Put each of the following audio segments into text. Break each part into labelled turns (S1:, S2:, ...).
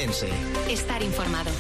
S1: Ourense.
S2: Estar informado.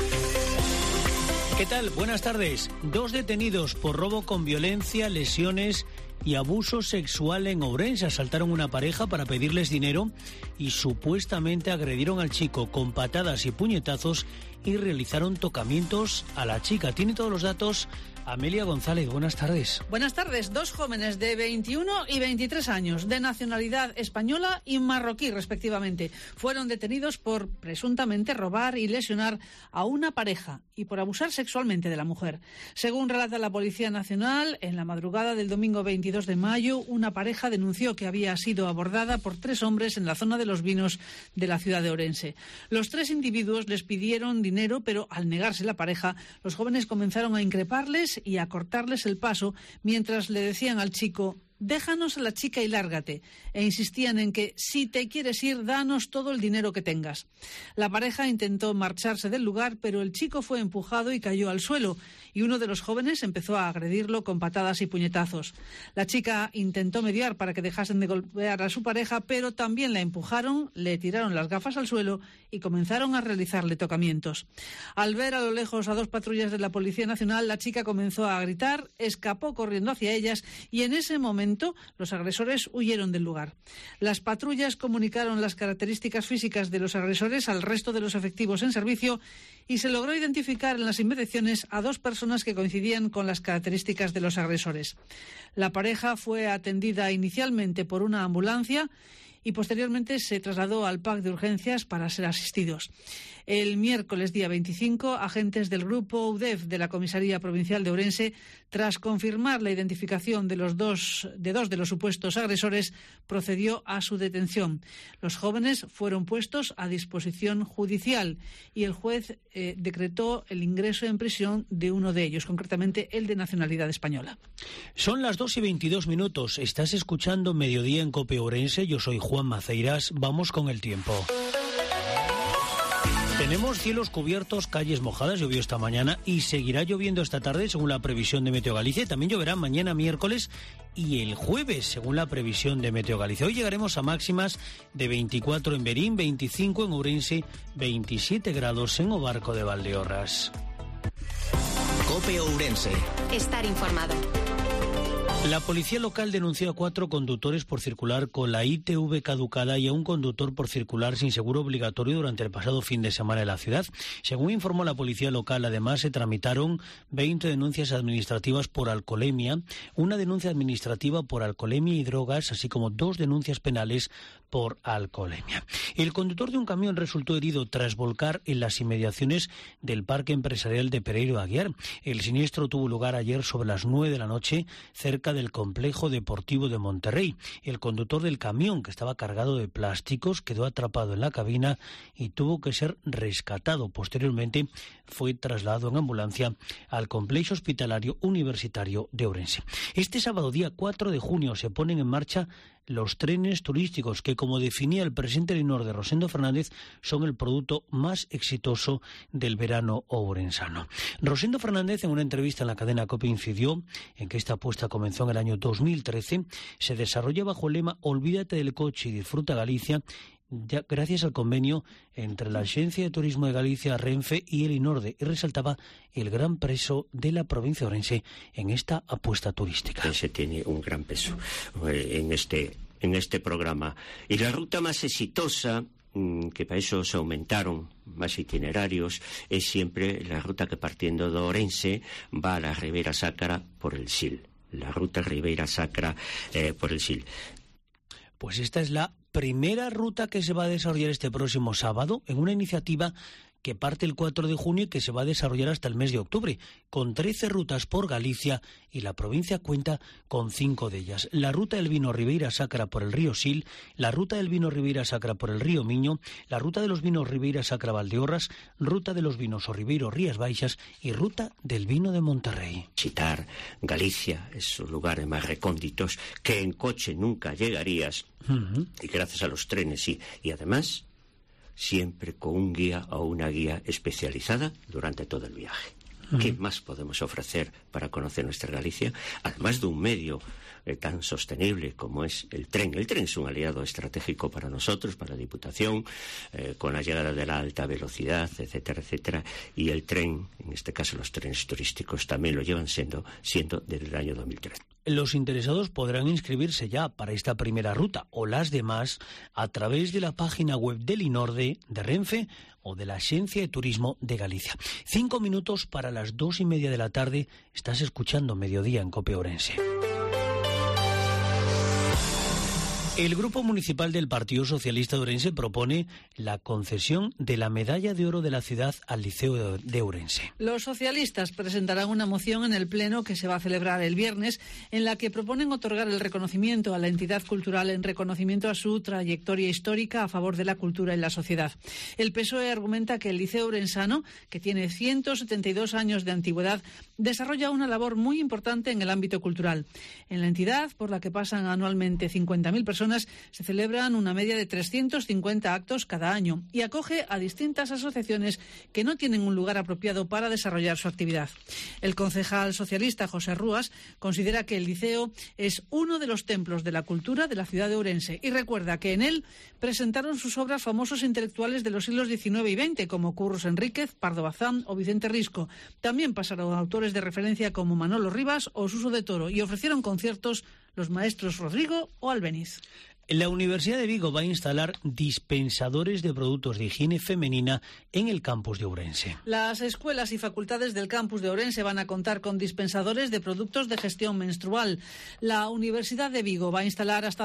S3: ¿Qué tal? Buenas tardes. 2 detenidos por robo con violencia, lesiones y abuso sexual en Ourense. Asaltaron una pareja para pedirles dinero y supuestamente agredieron al chico con patadas y puñetazos y realizaron tocamientos a la chica. Tiene todos los datos Amelia González. Buenas tardes.
S4: Buenas tardes. 2 jóvenes de 21 y 23 años, de nacionalidad española y marroquí, respectivamente, fueron detenidos por presuntamente robar y lesionar a una pareja y por abusar sexualmente de la mujer. Según relata la Policía Nacional, en la madrugada del domingo 22 de mayo, una pareja denunció que había sido abordada por 3 hombres en la zona de Los Vinos de la ciudad de Ourense. Los 3 individuos les pidieron dinero, pero al negarse la pareja, los jóvenes comenzaron a increparles y a cortarles el paso mientras le decían al chico: déjanos a la chica y lárgate, e insistían en que si te quieres ir, danos todo el dinero que tengas. La pareja intentó marcharse del lugar, pero el chico fue empujado y cayó al suelo, y uno de los jóvenes empezó a agredirlo con patadas y puñetazos. La chica intentó mediar para que dejasen de golpear a su pareja, pero también la empujaron, le tiraron las gafas al suelo y comenzaron a realizarle tocamientos. Al ver a lo lejos a 2 patrullas de la Policía Nacional, la chica comenzó a gritar, escapó corriendo hacia ellas y en ese momento los agresores huyeron del lugar. Las patrullas comunicaron las características físicas de los agresores al resto de los efectivos en servicio y se logró identificar en las inmediaciones a 2 personas que coincidían con las características de los agresores. La pareja fue atendida inicialmente por una ambulancia y posteriormente se trasladó al PAC de urgencias para ser asistidos. El miércoles día 25, agentes del grupo UDEF de la Comisaría Provincial de Ourense, tras confirmar la identificación de dos de los supuestos agresores, procedió a su detención. Los jóvenes fueron puestos a disposición judicial y el juez decretó el ingreso en prisión de uno de ellos, concretamente el de nacionalidad española.
S3: Son las 2:22. Estás escuchando Mediodía en COPE Ourense. Yo soy Juan Maceiras. Vamos con el tiempo. Tenemos cielos cubiertos, calles mojadas, llovió esta mañana y seguirá lloviendo esta tarde según la previsión de Meteo Galicia. También lloverá mañana miércoles y el jueves según la previsión de Meteo Galicia. Hoy llegaremos a máximas de 24 en Berín, 25 en Ourense, 27 grados en Obarco de Valdeorras.
S1: COPE Ourense.
S2: Estar informado.
S3: La policía local denunció a 4 conductores por circular con la ITV caducada y a un conductor por circular sin seguro obligatorio durante el pasado fin de semana en la ciudad. Según informó la policía local, además se tramitaron 20 denuncias administrativas por alcoholemia, una denuncia administrativa por alcoholemia y drogas, así como 2 denuncias penales por alcoholemia. El conductor de un camión resultó herido tras volcar en las inmediaciones del Parque Empresarial de Pereiro Aguiar. El siniestro tuvo lugar ayer sobre las 9 de la noche, cerca del Complejo Deportivo de Monterrey. El conductor del camión, que estaba cargado de plásticos, quedó atrapado en la cabina y tuvo que ser rescatado. Posteriormente fue trasladado en ambulancia al Complejo Hospitalario Universitario de Ourense. Este sábado, día 4 de junio, se ponen en marcha los trenes turísticos que, como definía el presidente Elinor de Rosendo Fernández, son el producto más exitoso del verano ourensano. Rosendo Fernández, en una entrevista en la cadena COPE, incidió en que esta apuesta comenzó en el año 2013, se desarrolla bajo el lema «Olvídate del coche y disfruta Galicia», ya gracias al convenio entre la Agencia de Turismo de Galicia, Renfe y el INORDE, y resaltaba el gran peso de la provincia de Ourense en esta apuesta turística.
S5: Ourense tiene un gran peso en este programa. Y la ruta más exitosa, que para eso se aumentaron más itinerarios, es siempre la ruta que partiendo de Ourense va a la Ribeira Sacra por el Sil. La ruta Ribeira Sacra por el Sil.
S3: Pues esta es la primera ruta que se va a desarrollar este próximo sábado en una iniciativa que parte el 4 de junio y que se va a desarrollar hasta el mes de octubre, con 13 rutas por Galicia, y la provincia cuenta con 5 de ellas. La ruta del vino Ribeira Sacra por el río Sil, la ruta del vino Ribeira Sacra por el río Miño, la ruta de los vinos Ribeira Sacra Valdeorras, ruta de los vinos O Ribeiro Rías Baixas y ruta del vino de Monterrey.
S5: Visitar Galicia, esos lugares más recónditos que en coche nunca llegarías, y gracias a los trenes sí, y además siempre con un guía o una guía especializada durante todo el viaje. ¿Qué más podemos ofrecer para conocer nuestra Galicia? Además de un medio tan sostenible como es el tren. El tren es un aliado estratégico para nosotros, para la Diputación, con la llegada de la alta velocidad, etcétera, etcétera. Y el tren, en este caso los trenes turísticos, también lo llevan siendo desde el año 2003.
S3: Los interesados podrán inscribirse ya para esta primera ruta o las demás a través de la página web del INORDE, de Renfe o de la Agencia de Turismo de Galicia. 5 minutos para las 2:30 de la tarde. Estás escuchando Mediodía en COPE Ourense. El Grupo Municipal del Partido Socialista de Ourense propone la concesión de la Medalla de Oro de la ciudad al Liceo de Ourense.
S4: Los socialistas presentarán una moción en el Pleno que se va a celebrar el viernes, en la que proponen otorgar el reconocimiento a la entidad cultural en reconocimiento a su trayectoria histórica a favor de la cultura y la sociedad. El PSOE argumenta que el Liceo Ourensano, que tiene 172 años de antigüedad, desarrolla una labor muy importante en el ámbito cultural. En la entidad, por la que pasan anualmente 50.000 personas, se celebran una media de 350 actos cada año y acoge a distintas asociaciones que no tienen un lugar apropiado para desarrollar su actividad. El concejal socialista José Rúas considera que el liceo es uno de los templos de la cultura de la ciudad de Ourense y recuerda que en él presentaron sus obras famosos intelectuales de los siglos XIX y XX, como Curros Enríquez, Pardo Bazán o Vicente Risco. También pasaron autores de referencia como Manolo Rivas o Suso de Toro y ofrecieron conciertos los maestros Rodrigo o Albeniz.
S3: La Universidad de Vigo va a instalar dispensadores de productos de higiene femenina en el campus de Ourense.
S4: Las escuelas y facultades del campus de Ourense van a contar con dispensadores de productos de gestión menstrual. La Universidad de Vigo va a instalar hasta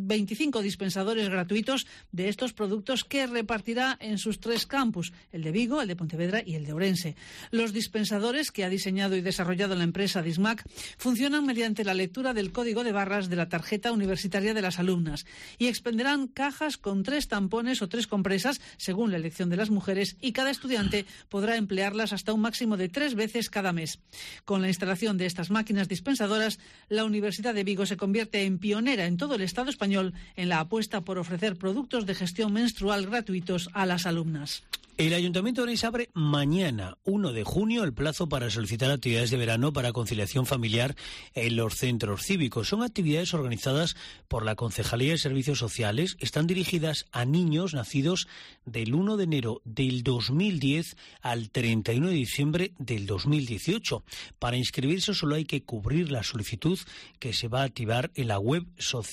S4: 25 dispensadores gratuitos de estos productos que repartirá en sus 3 campus, el de Vigo, el de Pontevedra y el de Ourense. Los dispensadores que ha diseñado y desarrollado la empresa Dismac funcionan mediante la lectura del código de barras de la tarjeta universitaria de las alumnas y expenderán cajas con 3 tampones o 3 compresas según la elección de las mujeres, y cada estudiante podrá emplearlas hasta un máximo de 3 veces cada mes. Con la instalación de estas máquinas dispensadoras, la Universidad de Vigo se convierte en pionera en todo el Estado español en la apuesta por ofrecer productos de gestión menstrual gratuitos a las alumnas.
S3: El Ayuntamiento de Ourense abre mañana, 1 de junio, el plazo para solicitar actividades de verano para conciliación familiar en los centros cívicos. Son actividades organizadas por la Concejalía de Servicios Sociales. Están dirigidas a niños nacidos del 1 de enero del 2010 al 31 de diciembre del 2018. Para inscribirse solo hay que cubrir la solicitud, que se va a activar en la web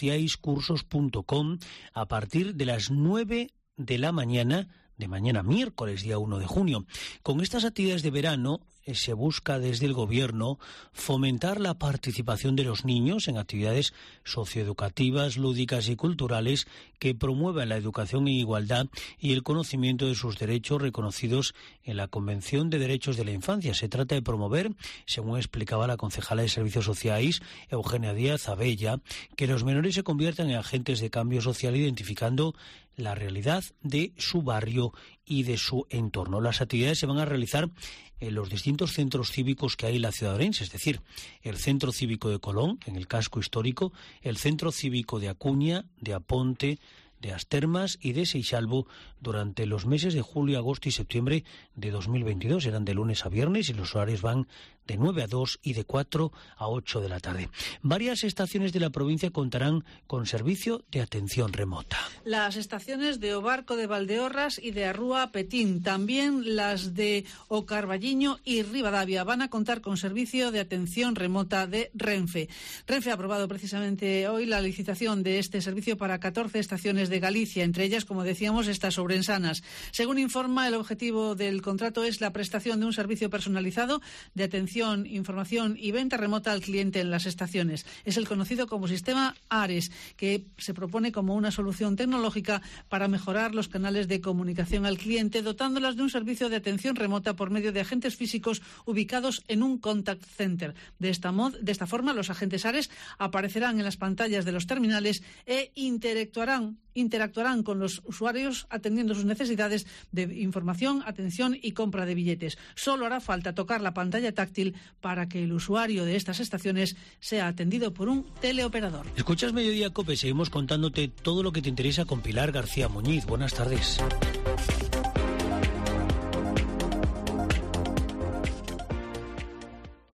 S3: sociaiscursos.com a partir de las 9 de la mañana de mañana miércoles, día 1 de junio. Con estas actividades de verano se busca desde el Gobierno fomentar la participación de los niños en actividades socioeducativas, lúdicas y culturales que promuevan la educación en igualdad y el conocimiento de sus derechos reconocidos en la Convención de Derechos de la Infancia. Se trata de promover, según explicaba la concejala de Servicios Sociales, Eugenia Díaz Abella, que los menores se conviertan en agentes de cambio social identificando la realidad de su barrio y de su entorno. Las actividades se van a realizar en los distintos centros cívicos que hay en la ciudad de Ourense, es decir, el Centro Cívico de Colón, en el casco histórico, el Centro Cívico de Acuña, de Aponte, de As Termas y de Seixalbo durante los meses de julio, agosto y septiembre de 2022. Serán de lunes a viernes y los horarios van de 9 a 2 y de 4 a 8 de la tarde. Varias estaciones de la provincia contarán con servicio de atención remota.
S4: Las estaciones de Obarco de Valdeorras y de Arrúa Petín, también las de O Carballiño y Ribadavia, van a contar con servicio de atención remota de Renfe. Renfe ha aprobado precisamente hoy la licitación de este servicio para 14 estaciones de Galicia, entre ellas, como decíamos, estas ourensanas. Según informa, el objetivo del contrato es la prestación de un servicio personalizado de atención, información y venta remota al cliente en las estaciones. Es el conocido como sistema ARES, que se propone como una solución tecnológica para mejorar los canales de comunicación al cliente, dotándolas de un servicio de atención remota por medio de agentes físicos ubicados en un contact center. De esta forma, los agentes ARES aparecerán en las pantallas de los terminales e interactuarán con los usuarios atendiendo sus necesidades de información, atención y compra de billetes. Solo hará falta tocar la pantalla táctil para que el usuario de estas estaciones sea atendido por un teleoperador.
S3: Escuchas Mediodía COPE, seguimos contándote todo lo que te interesa con Pilar García Muñiz. Buenas tardes.